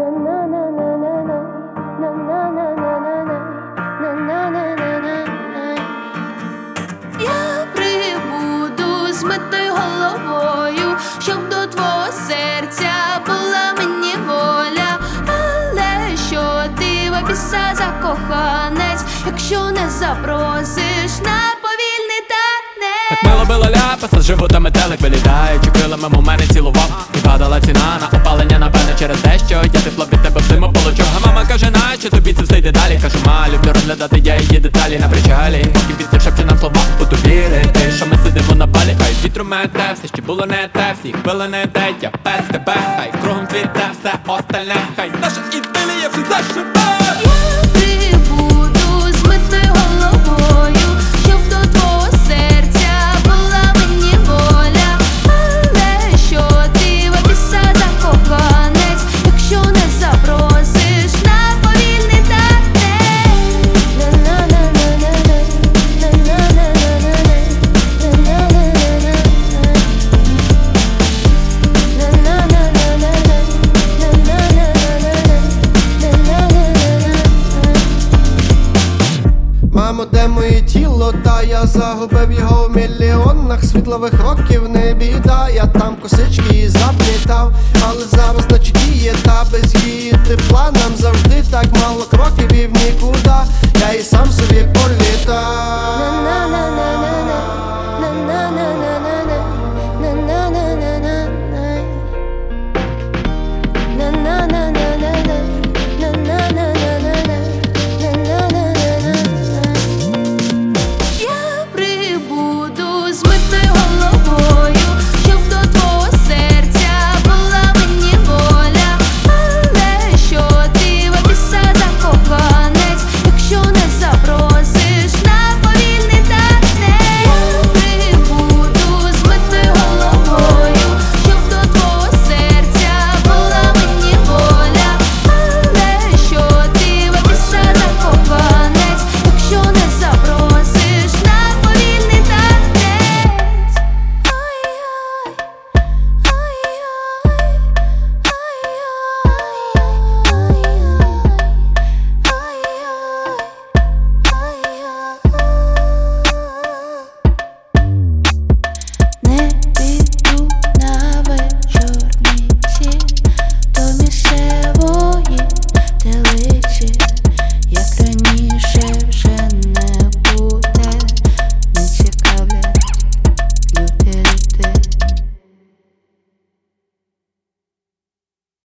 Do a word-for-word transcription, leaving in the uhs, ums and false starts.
Я прибуду з митою головою, щоб до твого серця була мені воля. Але що дива, біса закоханець, якщо не запросиш на повільний танець. Так мило било ляпаса, з живота метелик вилітає, чи крилами в мене цілував. І падала ціна на опалення, напевне, через те, що я тепло від тебе в зиму получу. А мама каже, наче тобі це все йде далі. Кажу, ма, люблю розглядати я її деталі на причалі. Поки вітер шепче нам слова, буду вірити, що ми сидимо на балі. Хай вітру мете, все ще було не те, всі хвили не те, я без тебе. Хай кругом цвіте все остальне, хай наша ідилія все зашибе. Я прибуду з митою головою, щоб до твого серця була мені воля. Але що дива, біса закоханець, якщо не запросиш на повільний Мамо, де моє тіло, та я загубив його в мільйонах світлових років, не біда, я там косички і заплітав, але зараз наче діє, та без її тепла нам завжди так мало кроків і в нікуди. Я і сам собі